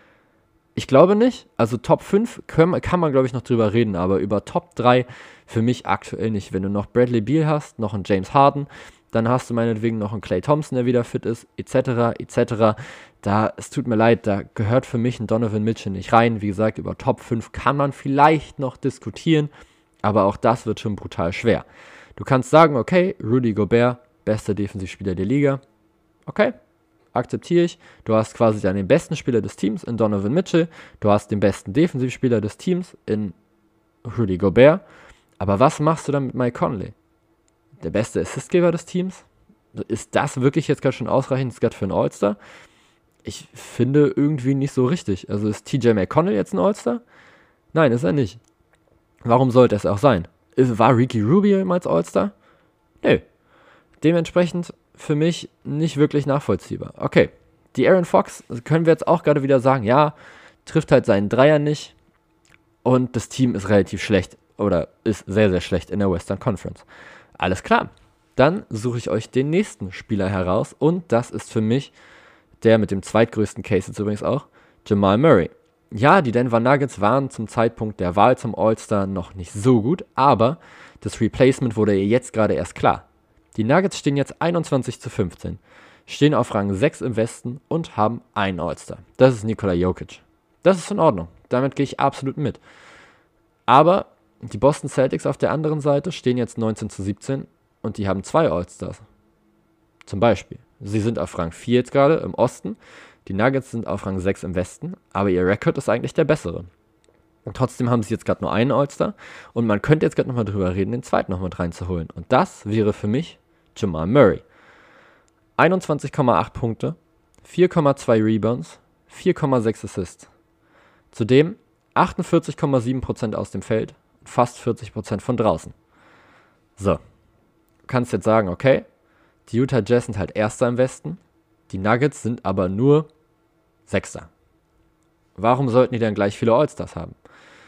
[SPEAKER 3] Ich glaube nicht. Also Top fünf können, kann man, glaube ich, noch drüber reden, aber über Top drei für mich aktuell nicht. Wenn du noch Bradley Beal hast, noch einen James Harden, dann hast du meinetwegen noch einen Klay Thompson, der wieder fit ist, et cetera, et cetera. Da, es tut mir leid, da gehört für mich ein Donovan Mitchell nicht rein. Wie gesagt, über Top fünf kann man vielleicht noch diskutieren, aber auch das wird schon brutal schwer. Du kannst sagen, okay, Rudy Gobert, bester Defensivspieler der Liga. Okay, akzeptiere ich. Du hast quasi dann den besten Spieler des Teams in Donovan Mitchell. Du hast den besten Defensivspieler des Teams in Rudy Gobert. Aber was machst du dann mit Mike Conley? Der beste Assistgeber des Teams? Ist das wirklich jetzt gerade schon ausreichend gerade für einen All-Star? Ich finde irgendwie nicht so richtig. Also ist T J McConnell jetzt ein All-Star? Nein, ist er nicht. Warum sollte es auch sein? War Ricky Rubio jemals All-Star? Nö. Dementsprechend für mich nicht wirklich nachvollziehbar. Okay, die Aaron Fox, können wir jetzt auch gerade wieder sagen, ja, trifft halt seinen Dreier nicht und das Team ist relativ schlecht oder ist sehr, sehr schlecht in der Western Conference. Alles klar, dann suche ich euch den nächsten Spieler heraus und das ist für mich der mit dem zweitgrößten Case jetzt übrigens auch, Jamal Murray. Ja, die Denver Nuggets waren zum Zeitpunkt der Wahl zum All-Star noch nicht so gut, aber das Replacement wurde jetzt gerade erst klar. Die Nuggets stehen jetzt einundzwanzig zu fünfzehn, stehen auf Rang sechs im Westen und haben einen All-Star. Das ist Nikola Jokic. Das ist in Ordnung, damit gehe ich absolut mit. Aber die Boston Celtics auf der anderen Seite stehen jetzt neunzehn zu siebzehn und die haben zwei All-Stars. Zum Beispiel, sie sind auf Rang vier jetzt gerade im Osten, die Nuggets sind auf Rang sechs im Westen, aber ihr Rekord ist eigentlich der bessere. Und trotzdem haben sie jetzt gerade nur einen All-Star und man könnte jetzt gerade nochmal drüber reden, den zweiten noch mit reinzuholen. Und das wäre für mich Jamal Murray. einundzwanzig Komma acht Punkte, vier Komma zwei Rebounds, vier Komma sechs Assists. Zudem achtundvierzig Komma sieben Prozent aus dem Feld und fast vierzig Prozent von draußen. So, du kannst jetzt sagen, okay, die Utah Jazz sind halt Erster im Westen, die Nuggets sind aber nur Sechster. Warum sollten die dann gleich viele All-Stars haben?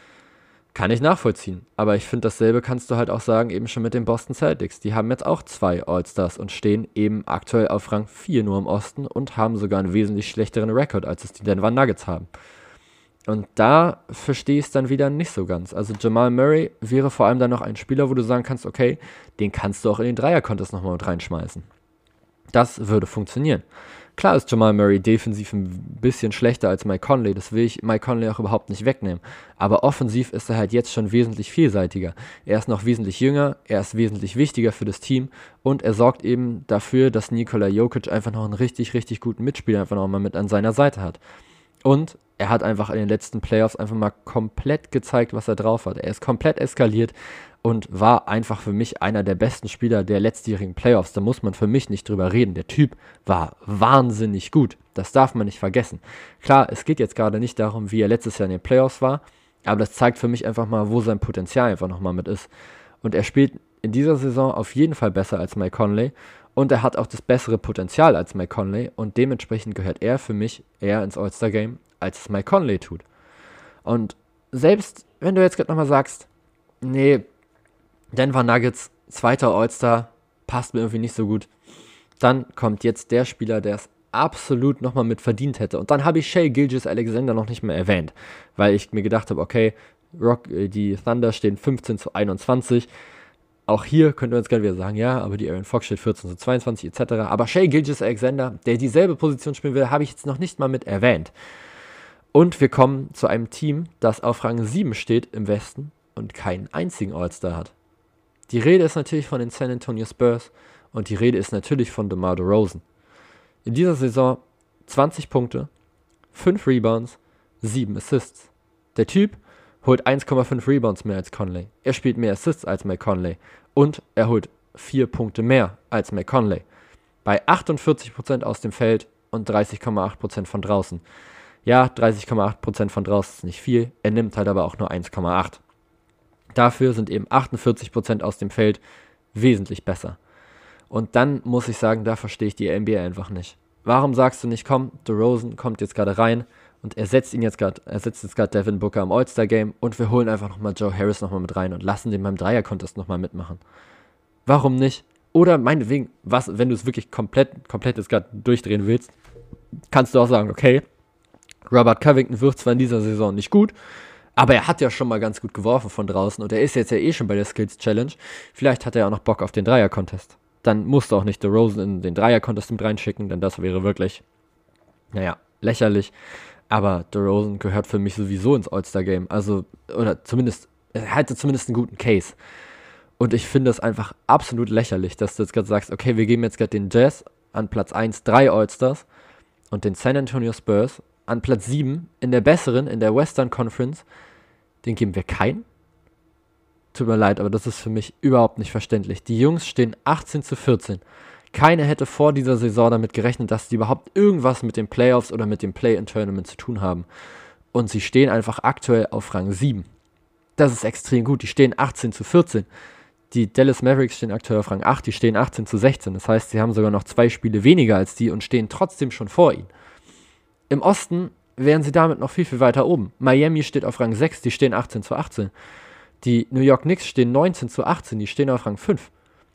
[SPEAKER 3] Kann ich nachvollziehen, aber ich finde, dasselbe kannst du halt auch sagen, eben schon mit den Boston Celtics. Die haben jetzt auch zwei All-Stars und stehen eben aktuell auf Rang vier nur im Osten und haben sogar einen wesentlich schlechteren Rekord, als es die Denver Nuggets haben. Und da verstehe ich es dann wieder nicht so ganz. Also Jamal Murray wäre vor allem dann noch ein Spieler, wo du sagen kannst, okay, den kannst du auch in den Dreier-Contest nochmal mit reinschmeißen. Das würde funktionieren. Klar ist Jamal Murray defensiv ein bisschen schlechter als Mike Conley, das will ich Mike Conley auch überhaupt nicht wegnehmen. Aber offensiv ist er halt jetzt schon wesentlich vielseitiger. Er ist noch wesentlich jünger, er ist wesentlich wichtiger für das Team und er sorgt eben dafür, dass Nikola Jokic einfach noch einen richtig, richtig guten Mitspieler einfach noch mal mit an seiner Seite hat. Und er hat einfach in den letzten Playoffs einfach mal komplett gezeigt, was er drauf hat. Er ist komplett eskaliert und war einfach für mich einer der besten Spieler der letztjährigen Playoffs. Da muss man für mich nicht drüber reden. Der Typ war wahnsinnig gut. Das darf man nicht vergessen. Klar, es geht jetzt gerade nicht darum, wie er letztes Jahr in den Playoffs war, aber das zeigt für mich einfach mal, wo sein Potenzial einfach nochmal mit ist. Und er spielt in dieser Saison auf jeden Fall besser als Mike Conley und er hat auch das bessere Potenzial als Mike Conley und dementsprechend gehört er für mich eher ins All-Star-Game, als es Mike Conley tut. Und selbst wenn du jetzt gerade nochmal sagst, nee, Denver Nuggets, zweiter All-Star, passt mir irgendwie nicht so gut, dann kommt jetzt der Spieler, der es absolut nochmal mit verdient hätte. Und dann habe ich Shai Gilgeous-Alexander noch nicht mehr erwähnt, weil ich mir gedacht habe, okay, Rock, die Thunder stehen fünfzehn zu einundzwanzig. Auch hier könnte man jetzt gerne wieder sagen, ja, aber die Aaron Fox steht vierzehn zu zweiundzwanzig et cetera. Aber Shai Gilgeous-Alexander, der dieselbe Position spielen will, habe ich jetzt noch nicht mal mit erwähnt. Und wir kommen zu einem Team, das auf Rang sieben steht im Westen und keinen einzigen All-Star hat. Die Rede ist natürlich von den San Antonio Spurs und die Rede ist natürlich von DeMar DeRozan. In dieser Saison zwanzig Punkte, fünf Rebounds, sieben Assists. Der Typ holt eins Komma fünf Rebounds mehr als Conley. Er spielt mehr Assists als Mike Conley. Und er holt vier Punkte mehr als Mike Conley. Bei achtundvierzig Prozent aus dem Feld und dreißig Komma acht Prozent von draußen. Ja, dreißig Komma acht Prozent von draußen ist nicht viel. Er nimmt halt aber auch nur eins Komma acht. Dafür sind eben achtundvierzig Prozent aus dem Feld wesentlich besser. Und dann muss ich sagen, da verstehe ich die N B A einfach nicht. Warum sagst du nicht, komm, DeRozan kommt jetzt gerade rein und ersetzt ihn jetzt gerade, ersetzt jetzt gerade Devin Booker im All-Star-Game und wir holen einfach nochmal Joe Harris nochmal mit rein und lassen den beim Dreier-Contest nochmal mitmachen. Warum nicht? Oder meinetwegen, was, wenn du es wirklich komplett, komplett jetzt gerade durchdrehen willst, kannst du auch sagen, okay, Robert Covington wirft zwar in dieser Saison nicht gut, aber er hat ja schon mal ganz gut geworfen von draußen und er ist jetzt ja eh schon bei der Skills Challenge. Vielleicht hat er auch noch Bock auf den Dreier-Contest. Dann musst du auch nicht DeRozan in den Dreier-Contest mit reinschicken, denn das wäre wirklich, naja, lächerlich. Aber DeRozan gehört für mich sowieso ins All-Star-Game. Also, oder zumindest, er hatte zumindest einen guten Case. Und ich finde es einfach absolut lächerlich, dass du jetzt gerade sagst, okay, wir geben jetzt gerade den Jazz an Platz eins drei All-Stars und den San Antonio Spurs an Platz sieben in der besseren, in der Western Conference, den geben wir keinen? Tut mir leid, aber das ist für mich überhaupt nicht verständlich. Die Jungs stehen achtzehn zu vierzehn. Keiner hätte vor dieser Saison damit gerechnet, dass die überhaupt irgendwas mit den Playoffs oder mit dem Play-in-Tournament zu tun haben. Und sie stehen einfach aktuell auf Rang sieben. Das ist extrem gut. Die stehen achtzehn zu vierzehn. Die Dallas Mavericks stehen aktuell auf Rang acht, die stehen achtzehn zu sechzehn. Das heißt, sie haben sogar noch zwei Spiele weniger als die und stehen trotzdem schon vor ihnen. Im Osten wären sie damit noch viel, viel weiter oben. Miami steht auf Rang sechs, die stehen achtzehn zu achtzehn. Die New York Knicks stehen neunzehn zu achtzehn, die stehen auf Rang fünf.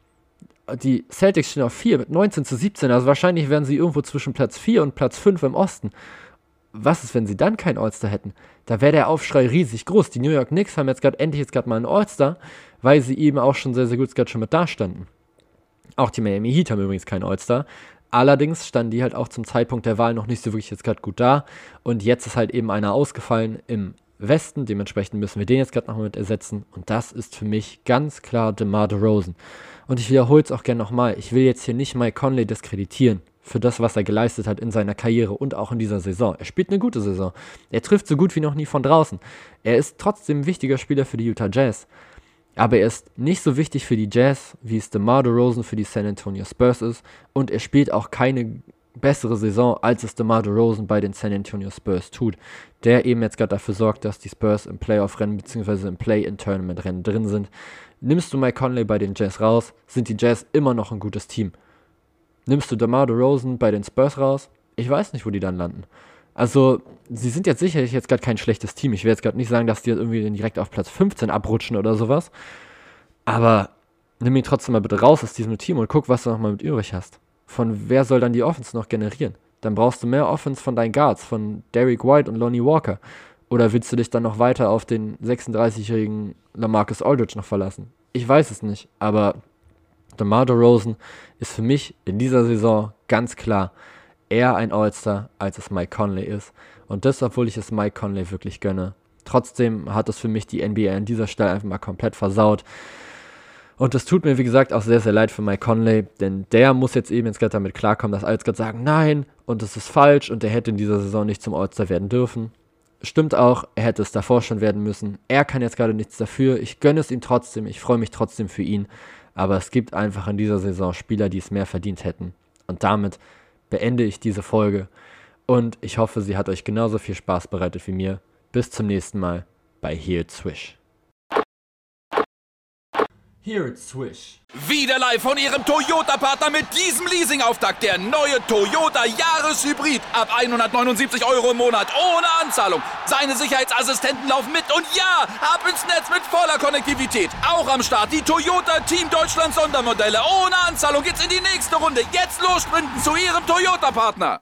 [SPEAKER 3] Die Celtics stehen auf vier mit neunzehn zu siebzehn, also wahrscheinlich wären sie irgendwo zwischen Platz vier und Platz fünf im Osten. Was ist, wenn sie dann keinen All-Star hätten? Da wäre der Aufschrei riesig groß. Die New York Knicks haben jetzt gerade endlich jetzt gerade mal einen All-Star, weil sie eben auch schon sehr, sehr gut gerade schon mit dastanden. Auch die Miami Heat haben übrigens keinen All-Star. Allerdings standen die halt auch zum Zeitpunkt der Wahl noch nicht so wirklich jetzt gerade gut da. Und jetzt ist halt eben einer ausgefallen im Westen. Dementsprechend müssen wir den jetzt gerade nochmal mit ersetzen. Und das ist für mich ganz klar DeMar DeRozan. Und ich wiederhole es auch gerne nochmal. Ich will jetzt hier nicht Mike Conley diskreditieren für das, was er geleistet hat in seiner Karriere und auch in dieser Saison. Er spielt eine gute Saison. Er trifft so gut wie noch nie von draußen. Er ist trotzdem ein wichtiger Spieler für die Utah Jazz. Aber er ist nicht so wichtig für die Jazz, wie es DeMar DeRozan für die San Antonio Spurs ist. Und er spielt auch keine bessere Saison, als es DeMar DeRozan bei den San Antonio Spurs tut. Der eben jetzt gerade dafür sorgt, dass die Spurs im Playoff-Rennen bzw. im Play-in-Tournament-Rennen drin sind. Nimmst du Mike Conley bei den Jazz raus, sind die Jazz immer noch ein gutes Team. Nimmst du DeMar DeRozan bei den Spurs raus, ich weiß nicht, wo die dann landen. Also, sie sind jetzt sicherlich jetzt gerade kein schlechtes Team. Ich will jetzt gerade nicht sagen, dass die irgendwie direkt auf Platz fünfzehn abrutschen oder sowas. Aber nimm ihn trotzdem mal bitte raus aus diesem Team und guck, was du noch mal mit übrig hast. Von wer soll dann die Offense noch generieren? Dann brauchst du mehr Offense von deinen Guards, von Derrick White und Lonnie Walker. Oder willst du dich dann noch weiter auf den sechsunddreißigjährigen LaMarcus Aldridge noch verlassen? Ich weiß es nicht, aber DeMar DeRozan ist für mich in dieser Saison ganz klar eher ein All-Star, als es Mike Conley ist. Und das, obwohl ich es Mike Conley wirklich gönne. Trotzdem hat es für mich die N B A an dieser Stelle einfach mal komplett versaut. Und es tut mir, wie gesagt, auch sehr, sehr leid für Mike Conley, denn der muss jetzt eben jetzt gerade damit klarkommen, dass alle jetzt gerade sagen, nein, und das ist falsch und er hätte in dieser Saison nicht zum All-Star werden dürfen. Stimmt auch, er hätte es davor schon werden müssen. Er kann jetzt gerade nichts dafür. Ich gönne es ihm trotzdem, ich freue mich trotzdem für ihn. Aber es gibt einfach in dieser Saison Spieler, die es mehr verdient hätten. Und damit beende ich diese Folge. Und ich hoffe, sie hat euch genauso viel Spaß bereitet wie mir. Bis zum nächsten Mal bei Hear It Swish. Hear It Swish.
[SPEAKER 1] Wieder live von ihrem Toyota-Partner mit diesem Leasing-Auftakt. Der neue Toyota Jahreshybrid. Ab hundertneunundsiebzig Euro im Monat. Ohne Anzahlung. Seine Sicherheitsassistenten laufen mit. Und ja, ab ins Netz mit voller Konnektivität. Auch am Start die Toyota Team Deutschland Sondermodelle. Ohne Anzahlung geht's in die nächste Runde. Jetzt los sprinten zu ihrem Toyota-Partner.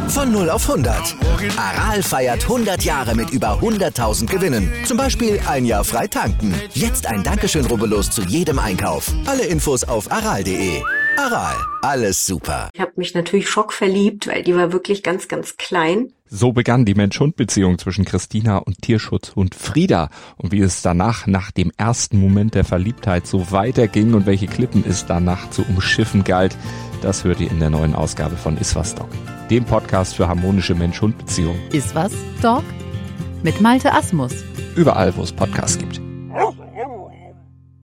[SPEAKER 4] Von null auf hundert. Aral feiert hundert Jahre mit über hunderttausend Gewinnen. Zum Beispiel ein Jahr frei tanken. Jetzt ein Dankeschön, rubbellos zu jedem Einkauf. Alle Infos auf aral punkt de. Aral, alles super.
[SPEAKER 5] Ich habe mich natürlich schockverliebt, weil die war wirklich ganz, ganz klein.
[SPEAKER 6] So begann die Mensch-Hund-Beziehung zwischen Christina und Tierschutzhund Frieda. Und wie es danach, nach dem ersten Moment der Verliebtheit, so weiterging und welche Klippen es danach zu umschiffen galt, das hört ihr in der neuen Ausgabe von Iswas Dog, dem Podcast für harmonische Mensch-Hund-Beziehungen.
[SPEAKER 7] Iswas Dog mit Malte Asmus.
[SPEAKER 6] Überall, wo es Podcasts gibt.